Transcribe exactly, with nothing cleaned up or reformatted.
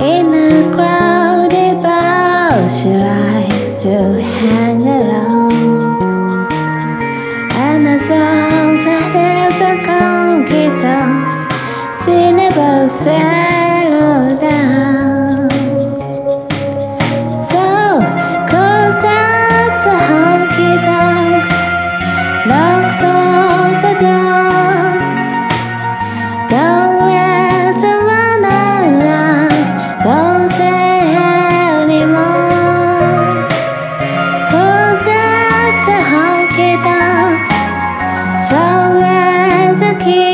In a crowded bar, she likes to hang alone. And a song that there's a conky toast, she never settle down. So close up the honky tonks, locks all the doors. Don't let someone else go there anymore. Close up the honky tonks, so where's the key?